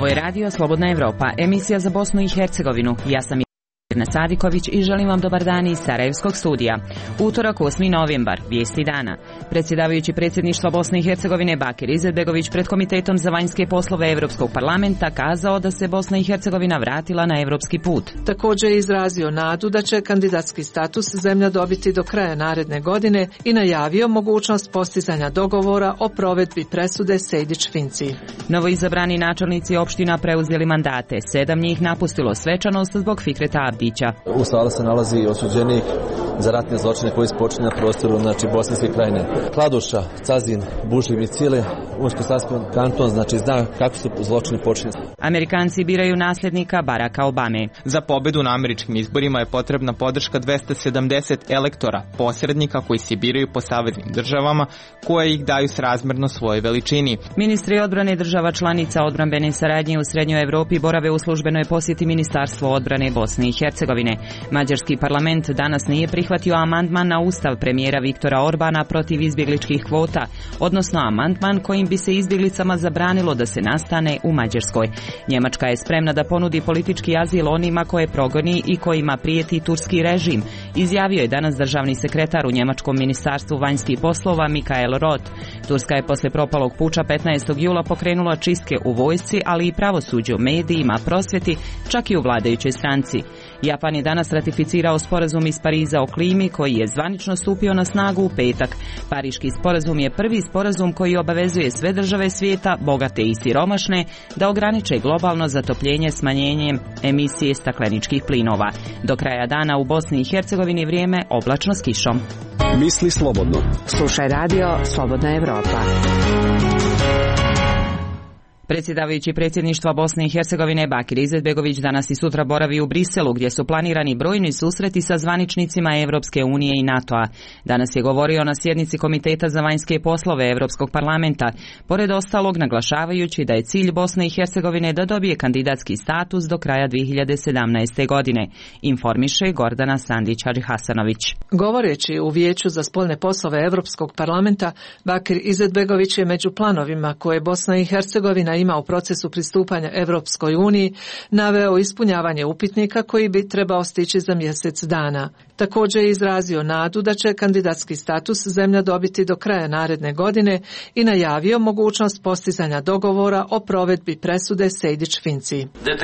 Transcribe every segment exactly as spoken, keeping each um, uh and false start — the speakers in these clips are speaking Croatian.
Ovo je radio Slobodna Evropa, emisija za Bosnu i Hercegovinu. Ja sam Irna Sadiković i želim vam dobar dan iz Sarajevskog studija. Utorak osmi novembar, vijesti dana. Predsjedavajući predsjedništva Bosne i Hercegovine Bakir Izetbegović pred Komitetom za vanjske poslove Europskog parlamenta kazao da se Bosna i Hercegovina vratila na europski put. Također je izrazio nadu da će kandidatski status zemlja dobiti do kraja naredne godine i najavio mogućnost postizanja dogovora o provedbi presude Sejdić-Finci. Novoizabrani načelnici opština preuzeli mandate. Sedam njih napustilo svečanost zbog Fikreta Abdića. U sali se nalazi osuđenik za ratne zločine koji su počinjeni na prostoru znači Bosanske krajine. Kladuša, Cazin, Bušim i cijeli Unsko-Sanski kanton znači zna kako su zločini počinjeni. Amerikanci biraju nasljednika Baracka Obame. Za pobedu na američkim izborima je potrebna podrška dvesta sedamdeset elektora, posrednika koji se biraju po saveznim državama koje ih daju srazmjerno svojoj veličini. Ministri odbrane država članica odbrambene saradnje u Srednjoj Evropi borave u službenoj posjeti Ministarstvo odbrane Bosne i Hercegovine. Mađarski parlament danas nije prihvatio amandman na ustav premijera Viktora Orbana protiv izbjegličkih kvota, odnosno amandman kojim bi se izbjeglicama zabranilo da se nastane u Mađarskoj. Njemačka je spremna da ponudi politički azil onima koje progoni i kojima prijeti turski režim, izjavio je danas državni sekretar u njemačkom ministarstvu vanjskih poslova Michael Roth. Turska je poslije propalog puča petnaestog jula pokrenula čistke u vojsci, ali i pravosuđu, medijima, prosvjeti, čak i u vladajućoj stranci. Japan je danas ratificirao sporazum iz Pariza o klimi koji je zvanično stupio na snagu u petak. Pariški sporazum je prvi sporazum koji obavezuje sve države svijeta, bogate i siromašne, da ograniče globalno zatopljenje smanjenjem emisije stakleničkih plinova. Do kraja dana u Bosni i Hercegovini vrijeme oblačno s kišom. Misli slobodno. Slušaj radio Slobodna Evropa. Predsjedavajući predsjedništva Bosne i Hercegovine Bakir Izetbegović danas i sutra boravi u Briselu gdje su planirani brojni susreti sa zvaničnicima Europske unije i NATO-a. Danas je govorio na sjednici Komiteta za vanjske poslove Europskog parlamenta, pored ostalog naglašavajući da je cilj Bosne i Hercegovine da dobije kandidatski status do kraja dvije hiljade sedamnaeste. godine, informiše Gordana Sandić-Hadžihasanović. Govoreći u Vijeću za spoljne poslove Europskog parlamenta, Bakir Izetbegović je među planovima koje Bosna i Hercegovina ima u procesu pristupanja Europskoj uniji naveo ispunjavanje upitnika koji bi trebao stići za mjesec dana. Također je izrazio nadu da će kandidatski status zemlja dobiti do kraja naredne godine i najavio mogućnost postizanja dogovora o provedbi presude Sejdić-Finci.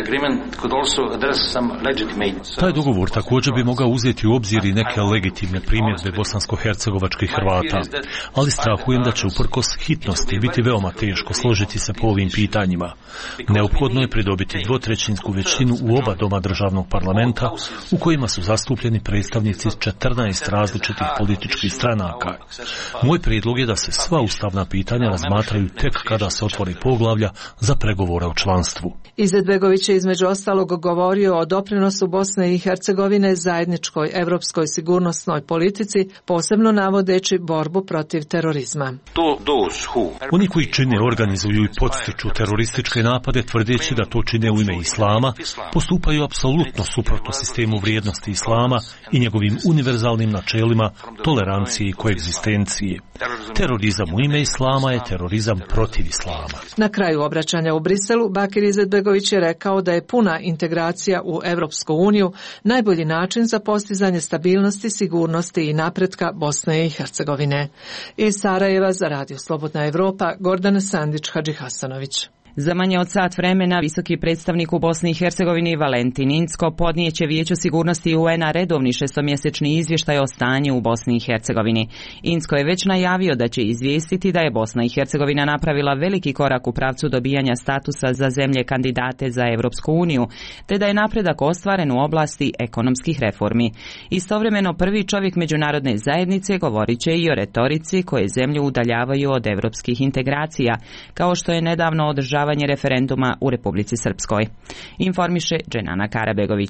Taj dogovor također bi mogao uzeti u obzir i neke legitimne primjedbe bosansko-hercegovačkih Hrvata, ali strahujem da će uprkos hitnosti biti veoma teško složiti se po ovim pitanjima. Neophodno je pridobiti dvotrećinsku većinu u oba doma državnog parlamenta u kojima su zastupljeni predstavnici četrnaest različitih političkih stranaka. Moj prijedlog je da se sva ustavna pitanja razmatraju tek kada se otvori poglavlja za pregovore o članstvu. Izetbegović je između ostalog govorio o doprinosu Bosne i Hercegovine zajedničkoj europskoj sigurnosnoj politici, posebno navodeći borbu protiv terorizma. Oni koji čine, organizuju i podstiču terorističke napade tvrdeći da to čine u ime islama, postupaju apsolutno suprotno sistemu vrijednosti islama i njegovim univerzalnim načelima tolerancije i koegzistencije. Terorizam u ime islama je terorizam protiv islama. Na kraju obraćanja u Briselu, Bakir Izetbegović je rekao da je puna integracija u Europsku uniju najbolji način za postizanje stabilnosti, sigurnosti i napretka Bosne i Hercegovine. Iz Sarajeva za Radio Slobodna Evropa, Gordana Sandić-Hadžihasanović. Za manje od sat vremena visoki predstavnik u Bosni i Hercegovini Valentin Incko podnijeće Vijeću sigurnosti U N-a redovni šestomjesečni izvještaj o stanju u Bosni i Hercegovini. Incko je već najavio da će izvijestiti da je Bosna i Hercegovina napravila veliki korak u pravcu dobijanja statusa za zemlje kandidate za Europsku uniju, te da je napredak ostvaren u oblasti ekonomskih reformi. Istovremeno prvi čovjek međunarodne zajednice govorit će i o retorici koje zemlju udaljavaju od europskih integracija, kao što je nedavno održavanje referenduma u Republici Srpskoj. Informiše Dženana Karabegović.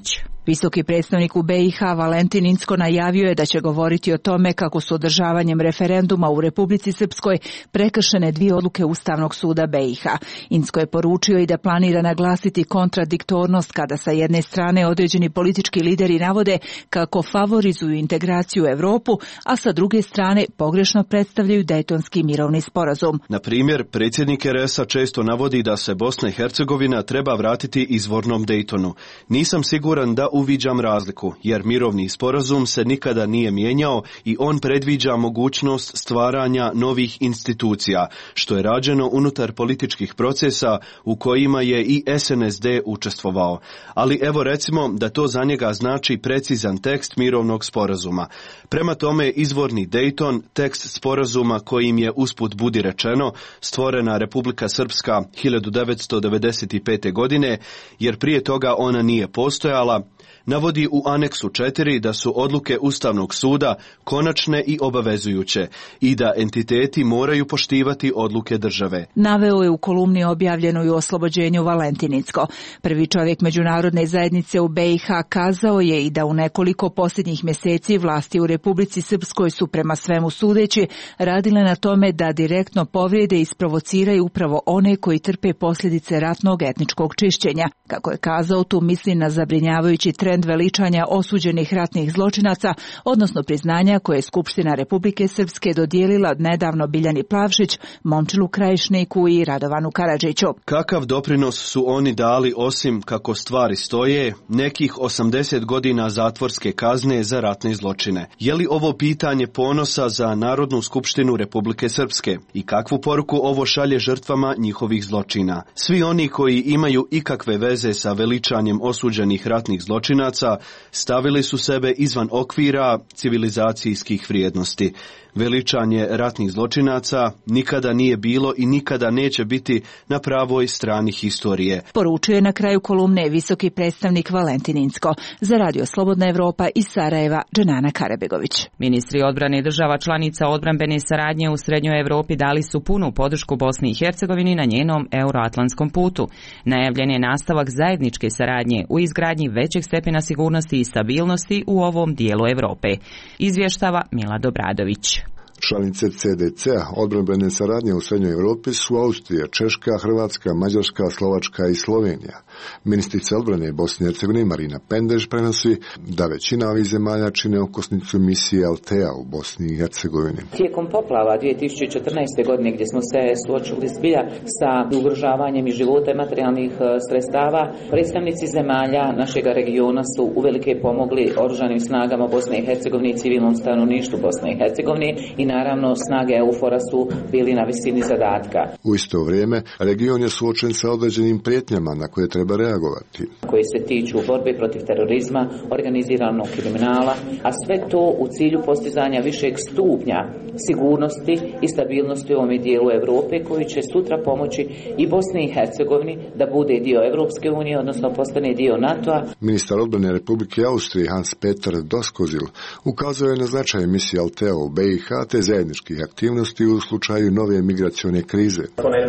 Visoki predstavnik u B i H Valentin Incko najavio je da će govoriti o tome kako su održavanjem referenduma u Republici Srpskoj prekršene dvije odluke Ustavnog suda B i H. Incko je poručio i da planira naglasiti kontradiktornost kada sa jedne strane određeni politički lideri navode kako favorizuju integraciju u Europu, a sa druge strane pogrešno predstavljaju Dejtonski mirovni sporazum. Na primjer, predsjednik R S-a često navodi da se Bosna i Hercegovina treba vratiti izvornom Dejtonu. Nisam siguran da uviđam razliku, jer mirovni sporazum se nikada nije mijenjao i on predviđa mogućnost stvaranja novih institucija, što je rađeno unutar političkih procesa u kojima je i S N S D učestvovao. Ali evo recimo da to za njega znači precizan tekst mirovnog sporazuma. Prema tome, izvorni Dejton, tekst sporazuma kojim je usput budi rečeno stvorena Republika Srpska hiljadu devetsto devedeset pete. godine, jer prije toga ona nije postojala, navodi u aneksu četiri da su odluke Ustavnog suda konačne i obavezujuće i da entiteti moraju poštivati odluke države. Naveo je u kolumni objavljenoj u Oslobođenju Valentin Incko. Prvi čovjek međunarodne zajednice u B i H kazao je i da u nekoliko posljednjih mjeseci vlasti u Republici Srpskoj su prema svemu sudeći radile na tome da direktno povrijede i isprovociraju upravo one koji trpe posljedice ratnog etničkog čišćenja. Kako je kazao, tu misli na zabrinjavajući trend veličanja osuđenih ratnih zločinaca, odnosno priznanja koje je Skupština Republike Srpske dodijelila nedavno Biljani Plavšić, Momčilu Krajišniku i Radovanu Karadžiću. Kakav doprinos su oni dali osim, kako stvari stoje, nekih osamdeset godina zatvorske kazne za ratne zločine? Je li ovo pitanje ponosa za Narodnu skupštinu Republike Srpske? I kakvu poruku ovo šalje žrtvama njihovih zločina? Svi oni koji imaju ikakve veze sa veličanjem osuđenih ratnih zločinaca stavili su sebe izvan okvira civilizacijskih vrijednosti. Veličanje ratnih zločinaca nikada nije bilo i nikada neće biti na pravoj strani historije. Poručio je na kraju kolumne visoki predstavnik Valentin Incko. Za Radio Slobodna Evropa iz Sarajeva, Dženana Karabegović. Ministri odbrane država članica odbrambene saradnje u Srednjoj Evropi dali su punu podršku Bosni i Hercegovini na njenom euroatlantskom putu. Najavljen je nastavak zajedničke saradnje u izgradnji većeg stepena sigurnosti i stabilnosti u ovom dijelu Europe. Izvještava Mila Dobradović. Članice C D C-a odbrambene saradnje u Srednjoj Europi su Austrija, Češka, Hrvatska, Mađarska, Slovačka i Slovenija. Ministrica odbrane Bosne i Hercegovine Marina Pendeš prenosi da većina ovih zemalja čine okosnicu misije Altea u Bosni i Hercegovini. Tijekom poplava dvije tisuće četrnaeste. godine gdje smo se suočili zbilja sa ugrožavanjem i života i materijalnih sredstava, predstavnici zemalja našeg regiona su uvelike pomogli oružanim snagama Bosne i Hercegovine i civilnom stanovništvu Bosne i Hercegovine i naravno snage EUFOR-a su bili na visini zadatka. U isto vrijeme, region je suočen sa određenim prijetnjama na koje treba reagovati. Koji se tiču borbe protiv terorizma, organiziranog kriminala, a sve to u cilju postizanja višeg stupnja sigurnosti i stabilnosti u ovom dijelu Europe koji će sutra pomoći i Bosni i Hercegovini da bude dio Europske unije, odnosno postane dio NATO-a. Ministar odbrane Republike Austrije Hans-Peter Doskozil ukazao je na značaj misije Altea u B i H te zajedničkih aktivnosti u slučaju nove migracione krize.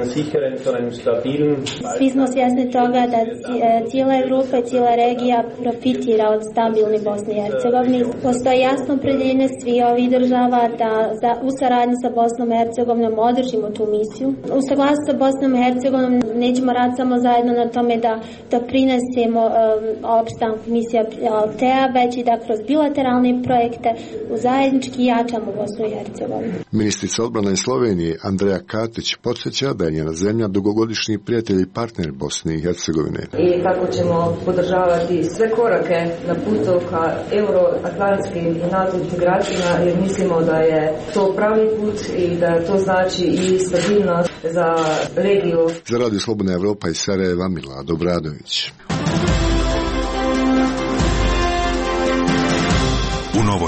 Svi smo svjesni toga da cijela Evropa i cijela regija profitira od stabilne Bosne i Hercegovine. Postoji jasno opredjeljenje svih ovih država da za, u saradnji sa Bosnom i Hercegovinom održimo tu misiju. U saglasju sa Bosnom i Hercegovinom nećemo raditi samo zajedno na tome da, da prinesemo um, opstanku misija Altea, već i da kroz bilateralne projekte u zajednički jačamo Bosnu i Hercegovinu. Ministrica odbrane Slovenije Andreja Katić podsjeća da je njena zemlja dugogodišnji prijatelj i partner Bosne i Hercegovine. I kako ćemo podržavati sve korake na putu ka euroatlantskim i NATO integracijama, jer mislimo da je to pravi put i da to znači i stabilnost za regiju. Za Radio Slobodna Evropa iz Sarajeva, Mila Dobradović. U Novoj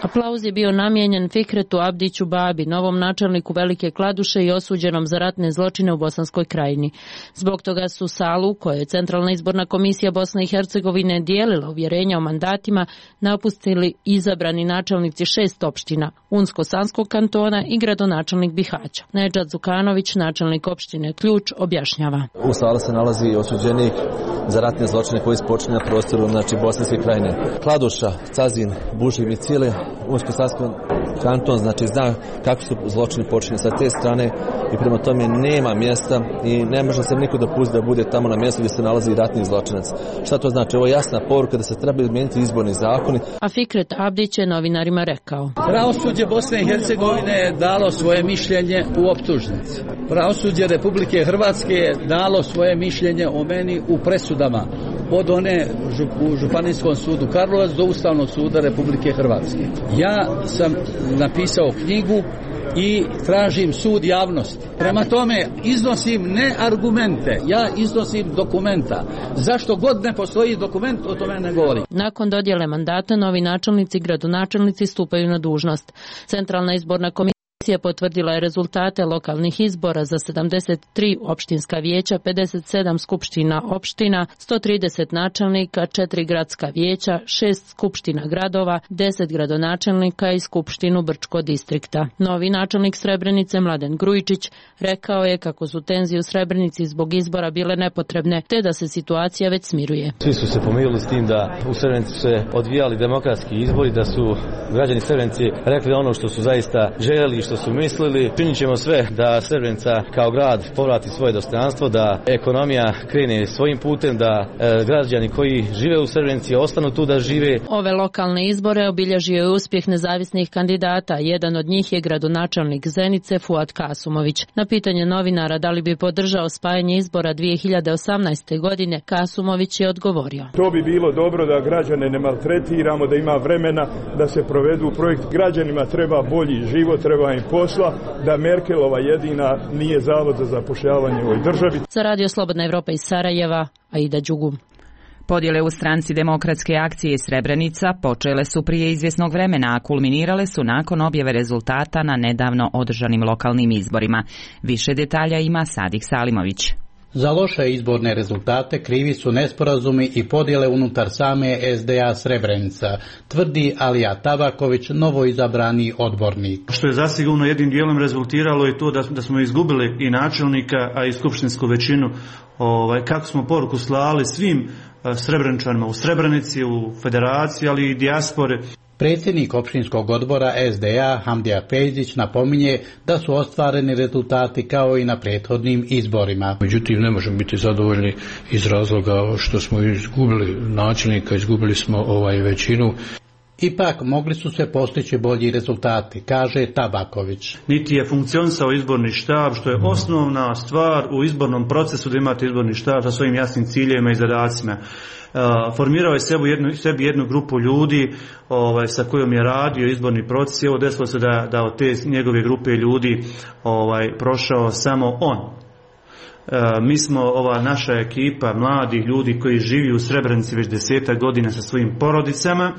Aplauz je bio namijenjen Fikretu Abdiću Babi, novom načelniku Velike Kladuše i osuđenom za ratne zločine u Bosanskoj krajini. Zbog toga su salu, u kojoj je Centralna izborna komisija Bosne i Hercegovine dijelila uvjerenja o mandatima, napustili izabrani načelnici šest opština, Unsko-Sanskog kantona i gradonačelnik Bihaća. Nedžad Zukanović, načelnik opštine Ključ, objašnjava. U sali se nalazi osuđenik za ratne zločine koji su počinjeni na prostoru, znači Bosanske krajine. Kladuša, Cazin, Buši, Micile, Unsko-Sanski kanton, znači zna kako su zločini počinjeni sa te strane i prema tome nema mjesta i ne može se niko dopustiti da bude tamo na mjestu gdje se nalazi ratni zločinac. Šta to znači? Ovo je jasna poruka da se trebaju izmijeniti izborni zakoni. A Fikret Abdić je novinarima rekao. Pravosuđe Bosne i Hercegovine je dalo svoje mišljenje u optužnici. Pravosuđe Republike Hrvatske je dalo svoje mišljenje o meni u presudama. Od one u Županijskom sudu Karlovac do Ustavnog suda Republike Hrvatske. Ja sam napisao knjigu i tražim sud javnosti. Prema tome iznosim ne argumente, ja iznosim dokumenta. Zašto god ne postoji dokument, o tome ne govorim. Nakon dodjele mandata novi načelnici i gradonačelnici stupaju na dužnost. Centralna izborna komisija potvrdila je rezultate lokalnih izbora za sedamdeset tri opštinska vijeća, pedeset sedam skupština opština, sto trideset načelnika, četiri gradska vijeća, šest skupština gradova, deset gradonačelnika i skupštinu Brčko distrikta. Novi načelnik Srebrenice Mladen Grujičić rekao je kako su tenzije u Srebrenici zbog izbora bile nepotrebne, te da se situacija već smiruje. Svi su se pomirili s tim da u Srebrenici se odvijali demokratski izbori, da su građani Srebrenici rekli ono što su zaista željeli, što su mislili. Činit ćemo sve da Srebrenica kao grad povrati svoje dostojanstvo, da ekonomija krene svojim putem, da e, građani koji žive u Srebrenici ostanu tu da žive. Ove lokalne izbore obilježio je uspjeh nezavisnih kandidata. Jedan od njih je gradonačelnik Zenice Fuad Kasumović. Na pitanje novinara da li bi podržao spajanje izbora dvije hiljade osamnaeste. godine, Kasumović je odgovorio. To bi bilo dobro da građane ne maltretiramo, da ima vremena da se provedu projekt. Građanima treba bolji život, treba im posla, da Merkelova jedina nije zavod za zapošljavanje u ovoj državi. Za Radio Slobodna Evropa iz Sarajeva, Aida Đugum. Podjele u stranci Demokratske akcije Srebrenica počele su prije izvjesnog vremena, a kulminirale su nakon objave rezultata na nedavno održanim lokalnim izborima. Više detalja ima Sadik Salimović. Za loše izborne rezultate krivi su nesporazumi i podjele unutar same S D A Srebrenica, tvrdi Alija Tabaković, novoizabrani odbornik. Što je zasigurno jednim dijelom rezultiralo i to da, da smo izgubili i načelnika, a i skupštinsku većinu. Ovaj, kako smo poruku slali svim Srebrenčanima u Srebrenici, u federaciji, ali i dijaspore. Predsjednik opštinskog odbora S D A Hamdija Fejzić napominje da su ostvareni rezultati kao i na prethodnim izborima. Međutim, ne možemo biti zadovoljni iz razloga što smo izgubili načelnika, izgubili smo ovaj većinu. Ipak mogli su se postići bolji rezultati, kaže Tabaković. Niti je funkcionisao izborni štab, što je osnovna stvar u izbornom procesu, da imate izborni štab sa svojim jasnim ciljevima i zadacima. Uh, formirao je sebi jednu, sebi jednu grupu ljudi ovaj, sa kojom je radio izborni proces i evo desilo se da, da od te njegove grupe ljudi ovaj, prošao samo on. Uh, mi smo, ova naša ekipa mladih ljudi koji živi u Srebrenici već desetak godina sa svojim porodicama,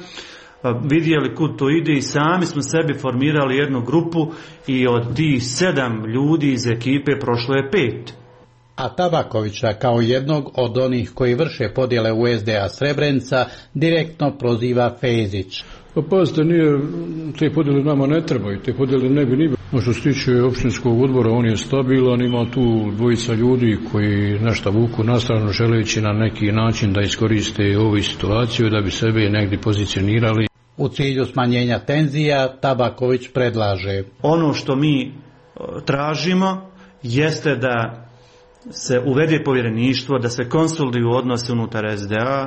vidjeli kud to ide i sami smo sebi formirali jednu grupu i od tih sedam ljudi iz ekipe prošlo je pet. A Tabakovića kao jednog od onih koji vrše podjele u S D A Srebrenica direktno proziva Fejzić. Pa pazite, nije, te podjele nama ne trebaju, te podjele ne bi ni bilo. Što se tiče opštinskog odbora, on je stabilan, ima tu dvojica ljudi koji nešto vuku na stranu želeći na neki način da iskoriste ovu situaciju da bi sebe negdje pozicionirali. U cilju smanjenja tenzija Tabaković predlaže. Ono što mi tražimo jeste da se uvede povjereništvo, da se konsoliduju odnose unutar S D A,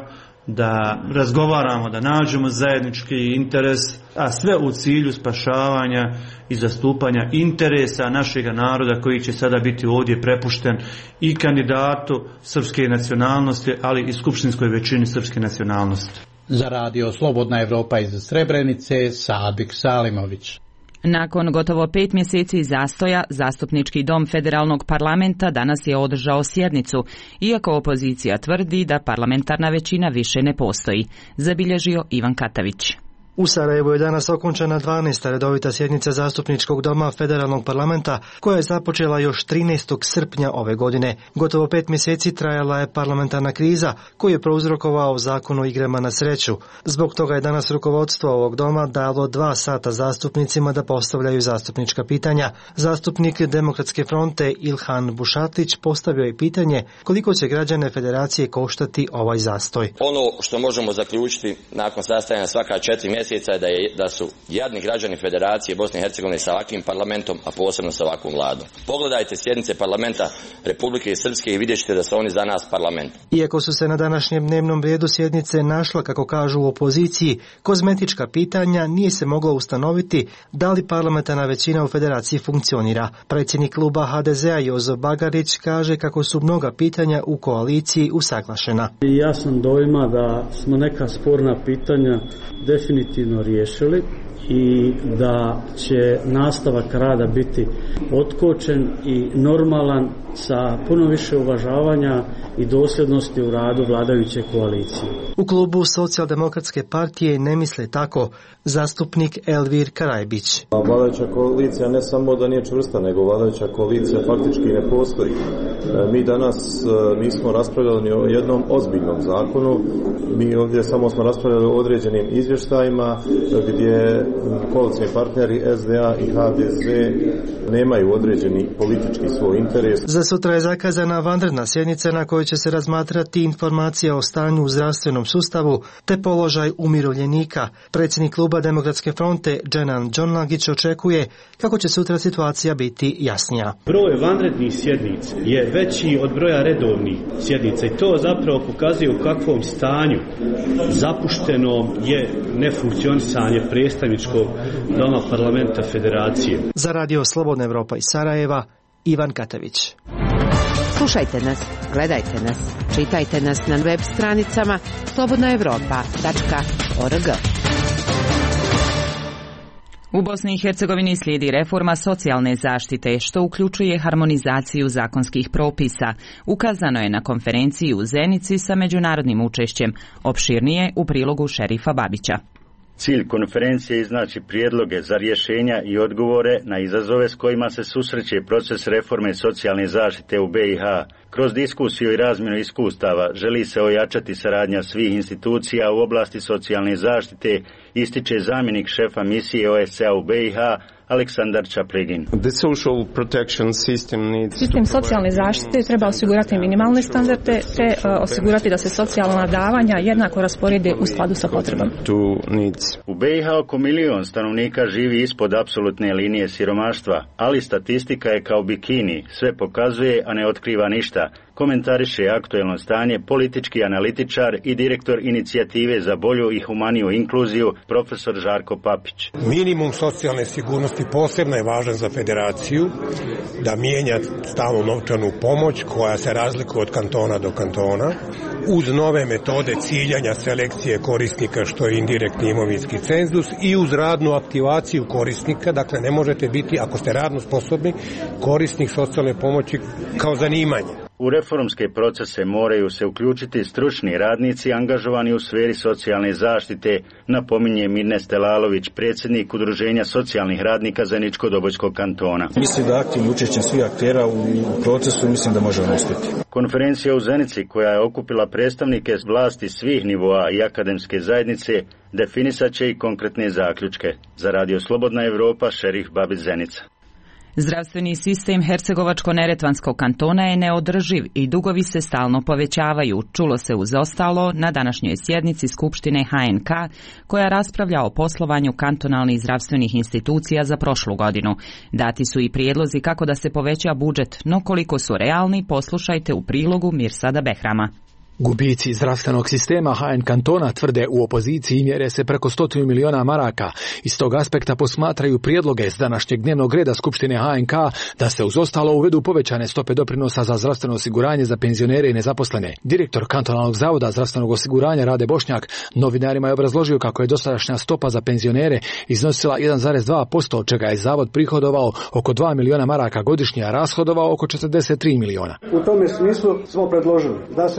da razgovaramo, da nađemo zajednički interes, a sve u cilju spašavanja i zastupanja interesa našega naroda koji će sada biti ovdje prepušten i kandidatu srpske nacionalnosti, ali i skupštinskoj većini srpske nacionalnosti. Za Radio Slobodna Evropa iz Srebrenice, Sadik Salimović. Nakon gotovo pet mjeseci zastoja, Zastupnički dom Federalnog parlamenta danas je održao sjednicu, iako opozicija tvrdi da parlamentarna većina više ne postoji, zabilježio Ivan Katavić. U Sarajevu je danas okončana dvanaesta redovita sjednica Zastupničkog doma Federalnog parlamenta, koja je započela još trinaestog srpnja ove godine. Gotovo pet mjeseci trajala je parlamentarna kriza koju je prouzrokovao Zakon o igrama na sreću. Zbog toga je danas rukovodstvo ovog doma dalo dva sata zastupnicima da postavljaju zastupnička pitanja. Zastupnik Demokratske fronte Ilhan Bušatić postavio je pitanje koliko će građane Federacije koštati ovaj zastoj. Ono što možemo zaključiti nakon sastajanja svaka četiri mjeseca je da, je da su jadni građani Federacije Bosne i Hercegovine sa ovakvim parlamentom, a posebno sa ovakvom vladom. Pogledajte sjednice parlamenta Republike Srpske i vidjet ćete da su oni za nas parlament. Iako su se na današnjem dnevnom redu sjednice našla, kako kažu u opoziciji, kozmetička pitanja, nije se moglo ustanoviti da li parlamentarna većina u Federaciji funkcionira. Predsjednik kluba H D Z-a Jozo Bagarić kaže kako su mnoga pitanja u koaliciji usaglašena. Ja sam dojma da smo neka sporna pitanja definitivno riješili i da će nastavak rada biti otkočen i normalan sa puno više uvažavanja i dosljednosti u radu vladajuće koalicije. U klubu Socijaldemokratske partije ne misle tako zastupnik Elvir Karajbić. Vladajuća koalicija ne samo da nije čvrsta, nego vladajuća koalicija faktički ne postoji. Mi danas nismo raspravljali o jednom ozbiljnom zakonu, mi ovdje samo smo raspravljali o određenim izvještajima gdje koalicijni partneri S D A i H D Z nemaju određeni politički svoj interes. Za sutra je zakazana vanredna sjednica na kojoj će se razmatrati informacija o stanju u zdravstvenom sustavu te položaj umirovljenika. Predsjednik kluba Demokratske fronte Dženan Džonlagić očekuje kako će sutra situacija biti jasnija. Broj vanrednih sjednica je veći od broja redovnih sjednica i to zapravo pokazuje u kakvom stanju zapušteno je nefunkcionisanje predstavničkog doma parlamenta Federacije. Za radio Slobodna Evropa iz Sarajeva, Ivan Katavić. Slušajte nas, gledajte nas, čitajte nas na web stranicama slobodna evropa tačka org. U Bosni i Hercegovini slijedi reforma socijalne zaštite, što uključuje harmonizaciju zakonskih propisa. Ukazano je na konferenciji u Zenici sa međunarodnim učešćem. Opširnije u prilogu Šerifa Babića. Cilj konferencije je iznaći prijedloge za rješenja i odgovore na izazove s kojima se susreće proces reforme socijalne zaštite u B i H. Kroz diskusiju i razmjenu iskustava želi se ojačati saradnja svih institucija u oblasti socijalne zaštite, ističe zamjenik šefa misije O S C A u B i H Aleksandar Čaplegin. Sistem socijalne zaštite treba osigurati minimalne standarde te uh, osigurati da se socijalna davanja jednako rasporede u skladu sa potrebama. U B i H oko milion stanovnika živi ispod apsolutne linije siromaštva, ali statistika je kao bikini, sve pokazuje, a ne otkriva ništa. Komentariše aktuelno stanje politički analitičar i direktor inicijative za bolju i humaniju inkluziju profesor Žarko Papić. Minimum socijalne sigurnosti posebno je važan za Federaciju, da mijenja stalnu novčanu pomoć koja se razlikuje od kantona do kantona, uz nove metode ciljanja selekcije korisnika što je indirektni imovinski cenzus i uz radnu aktivaciju korisnika, dakle ne možete biti, ako ste radno sposobni, korisnik socijalne pomoći kao zanimanje. U reformske procese moraju se uključiti stručni radnici angažovani u sferi socijalne zaštite, napominje Mirne Stelalović, predsjednik Udruženja socijalnih radnika Zeničko-Dobojskog kantona. Mislim da aktivnim učešćem svih aktera u procesu mislim da možemo uspjeti. Konferencija u Zenici, koja je okupila predstavnike vlasti svih nivoa i akademske zajednice, definisat će i konkretne zaključke. Za radio Slobodna Evropa, Šerif Babić, Zenica. Zdravstveni sistem Hercegovačko-Neretvanskog kantona je neodrživ i dugovi se stalno povećavaju, čulo se uz ostalo na današnjoj sjednici Skupštine H N K, koja raspravlja o poslovanju kantonalnih zdravstvenih institucija za prošlu godinu. Dati su i prijedlozi kako da se poveća budžet, no koliko su realni, poslušajte u prilogu Mirsada Behrama. Gubici zdravstvenog sistema H N kantona, tvrde u opoziciji, mjere se preko stotinu miliona maraka. Iz tog aspekta posmatraju prijedloge s današnjeg dnevnog reda Skupštine H N K da se uz ostalo uvedu povećane stope doprinosa za zdravstveno osiguranje za penzionere i nezaposlene. Direktor kantonalnog zavoda zdravstvenog osiguranja Rade Bošnjak novinarima je obrazložio kako je dosadašnja stopa za penzionere iznosila jedan zarez dva posto, od čega je zavod prihodovao oko dva miliona maraka godišnje, a rashodovao oko četrdeset tri miliona. U tome smislu smo predložili da se ta stopa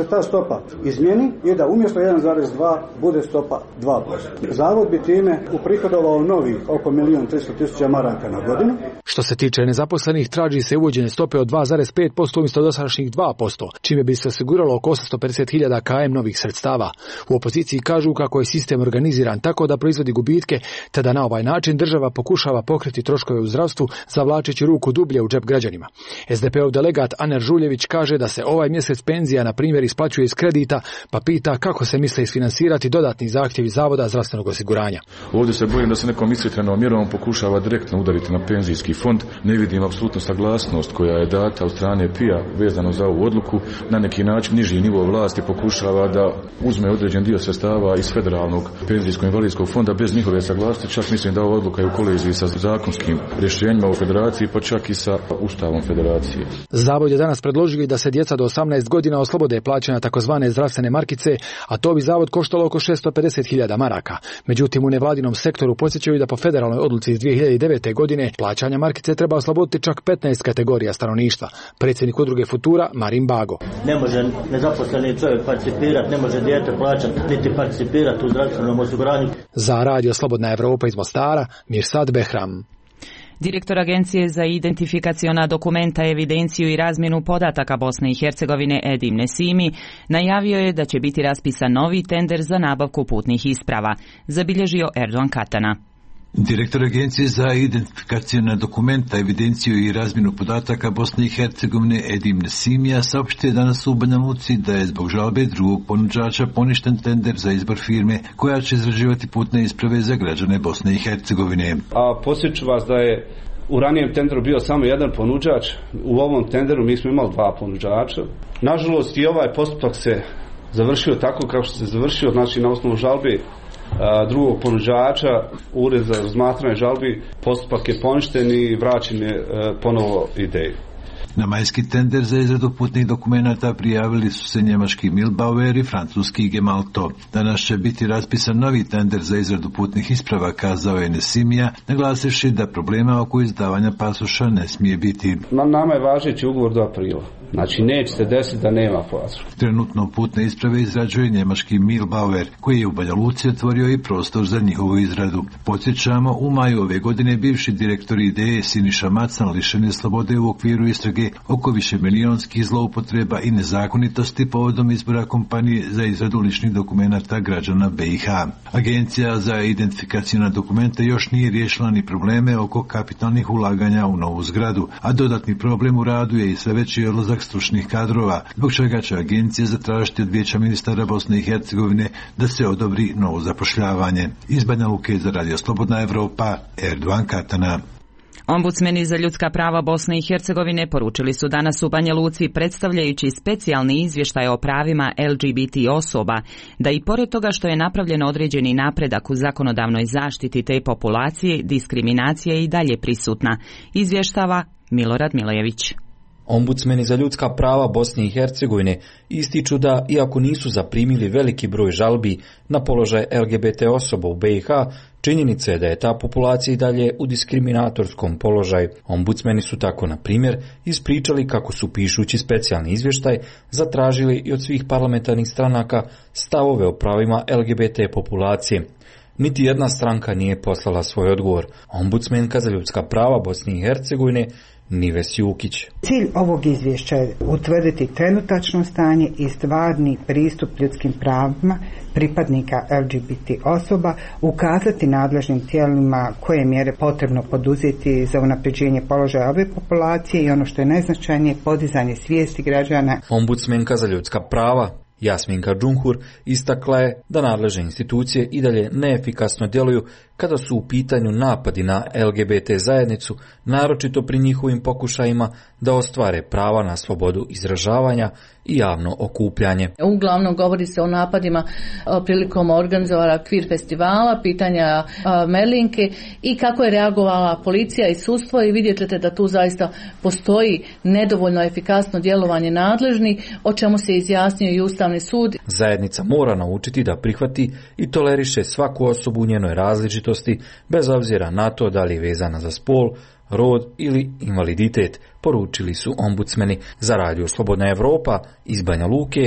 stopa izmjeni i da umjesto jedan zarez dva bude stopa dva posto. Zavod bi time uprihodovao novih oko milijun tristo tisuća maraka na godinu. Što se tiče nezaposlenih, traži se uvođenje stope od dva zarez pet posto umjesto dosadašnjih dva posto, čime bi se osiguralo oko osamsto pedeset hiljada km novih sredstava. U opoziciji kažu kako je sistem organiziran tako da proizvodi gubitke, te da na ovaj način država pokušava pokriti troškove u zdravstvu, zavlačeći ruku dublje u džep građanima. es de peov delegat Aner Žuljević kaže da se ovaj mjesec penzija, na primjer, isplaćuje iz kredita, pa pita kako se misle isfinansirati dodatni zahtjevi Zavoda zdravstvenog osiguranja. Ovdje se bojim da se nekom iscrpnom mjerom pokušava direktno udariti na penzijski fond. Ne vidim apsolutno saglasnost koja je data od strane P I A vezano za ovu odluku. Na neki način niži nivo vlasti pokušava da uzme određen dio sredstava iz federalnog penzijsko-invalidskog fonda bez njihove saglasnosti. Čak mislim da ova odluka je u koliziji sa zakonskim rješenjima u federaciji, pa čak i sa Ustavom federacije. Zavod je danas predložio i da se djeca do osamnaest godina oslobode plaćanja takozvane zdravstvene markice, a to bi zavod koštalo oko šesto pedeset hiljada maraka. Međutim, u nevladinom sektoru podsjećaju da po federalnoj odluci iz dvije hiljade devete. godine plaćanja markice treba osloboditi čak petnaest kategorija stanovništva. Predsjednik udruge Futura Marin Bago. Ne može nezaposleni čovjek participirati, ne može dijete plaćati, niti participirati u zdravstvenom osiguranju. Za radio Slobodna Evropa iz Mostara, Mirsad Behram. Direktor Agencije za identifikaciona dokumenta, evidenciju i razmjenu podataka Bosne i Hercegovine Edim Nesimi najavio je da će biti raspisan novi tender za nabavku putnih isprava, zabilježio Erdogan Katana. Direktor Agencije za identifikacione dokumenta, evidenciju i razmjenu podataka Bosne i Hercegovine Edim Nesimija saopštio danas u Banja Luci da je zbog žalbe drugog ponuđača poništen tender za izbor firme koja će izrađivati putne isprave za građane Bosne i Hercegovine. A podsjeću vas da je u ranijem tenderu bio samo jedan ponuđač, u ovom tenderu mi smo imali dva ponuđača. Nažalost i ovaj postupak se završio tako kako se završio, znači na osnovu žalbe drugog ponuđača, ured za razmatranje žalbi, postupak je poništen i vraćen je ponovo ideju. Na majski tender za izradu putnih dokumenata prijavili su se njemački Milbauer i francuski Gemalto. Danas će biti raspisan novi tender za izradu putnih isprava, kazao je Nesimija, naglasivši da problema oko izdavanja pasoša ne smije biti. Na nama je važeći ugovor do aprila. Znači neće se desiti da nema pasoša. Trenutno putne isprave izrađuje njemački Milbauer, koji je u Banja Luci otvorio i prostor za njihovu izradu. Podsjećamo, u maju ove godine bivši direktor ideje Siniša Macan lišen je slobode u okviru istrage oko višemilijonskih zloupotreba i nezakonitosti povodom izbora kompanije za izradu ličnih dokumenata građana be i ha. Agencija za identifikacione dokumenta još nije riješila ni probleme oko kapitalnih ulaganja u novu zgradu, a dodatni problem u radu je i sve veći odlazak stručnih kadrova, zbog čega će agencija zatražiti od Vijeća ministara Bosne i Hercegovine da se odobri novo zapošljavanje. Iz Banja Luke za radio Slobodna Evropa, Erdogan Katana. Ombudsmeni za ljudska prava Bosne i Hercegovine poručili su danas u Banja Luci, predstavljajući specijalni izvještaj o pravima el ge be te osoba, da i pored toga što je napravljen određeni napredak u zakonodavnoj zaštiti te populacije, diskriminacija je i dalje prisutna, izvještava Milorad Milojević. Ombudsmeni za ljudska prava Bosne i Hercegovine ističu da, iako nisu zaprimili veliki broj žalbi na položaj el ge be te osoba u be i ha, činjenica je da je ta populacija i dalje u diskriminatorskom položaju. Ombudsmeni su tako, na primjer, ispričali kako su, pišući specijalni izvještaj, zatražili i od svih parlamentarnih stranaka stavove o pravima el ge be te populacije. Niti jedna stranka nije poslala svoj odgovor. Ombudsmenka za ljudska prava Bosne i Hercegovine Nives Jukić. Cilj ovog izvješća je utvrditi trenutačno stanje i stvarni pristup ljudskim pravima pripadnika el ge be te osoba, ukazati nadležnim tijelima koje mjere potrebno poduzeti za unapređenje položaja ove populacije i ono što je najznačajnije, podizanje svijesti građana. Ombudsmenka za ljudska prava Jasminka Džunhur istakla je da nadležne institucije i dalje neefikasno djeluju kada su u pitanju napadi na el ge be te zajednicu, naročito pri njihovim pokušajima da ostvare prava na slobodu izražavanja i javno okupljanje. Uglavnom govori se o napadima prilikom organizovanja Kvir festivala, pitanja Merlinke i kako je reagovala policija i sudstvo, i vidjet ćete da tu zaista postoji nedovoljno efikasno djelovanje nadležni, o čemu se izjasnio i Ustavni sud. Zajednica mora naučiti da prihvati i toleriše svaku osobu u njenoj različitosti, bez obzira na to da li je vezana za spol, rod ili invaliditet, poručili su ombudsmeni. Za radio Slobodna Evropa iz Banja Luke,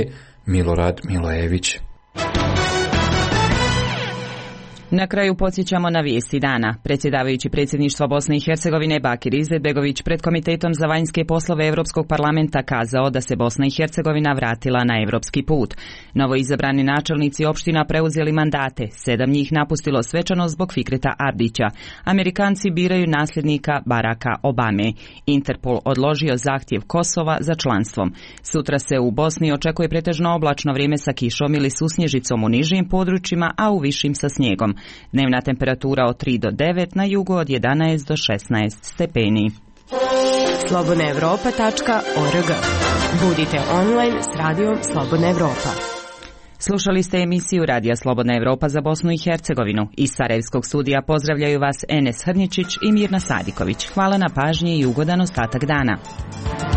Milorad Milojević. Na kraju podsjećamo na vijesti dana. Predsjedavajući predsjedništva Bosne i Hercegovine Bakir Izetbegović pred Komitetom za vanjske poslove Europskog parlamenta kazao da se Bosna i Hercegovina vratila na europski put. Novoizabrani načelnici opština preuzeli mandate, sedam njih napustilo svečano zbog Fikreta Abdića. Amerikanci biraju nasljednika Baracka Obame. Interpol odložio zahtjev Kosova za članstvom. Sutra se u Bosni očekuje pretežno oblačno vrijeme sa kišom ili susnježicom u nižim područjima, a u višim sa snijegom. Dnevna temperatura od tri do devet, na jugu od jedanaest do šesnaest stepeni. slobodna europa tačka org. Budite online s radijom Slobodna Evropa. Slušali ste emisiju Radija Slobodna Evropa za Bosnu i Hercegovinu. Iz Sarajevskog studija pozdravljaju vas Enes Hrničić i Mirna Sadiković. Hvala na pažnji i ugodan ostatak dana.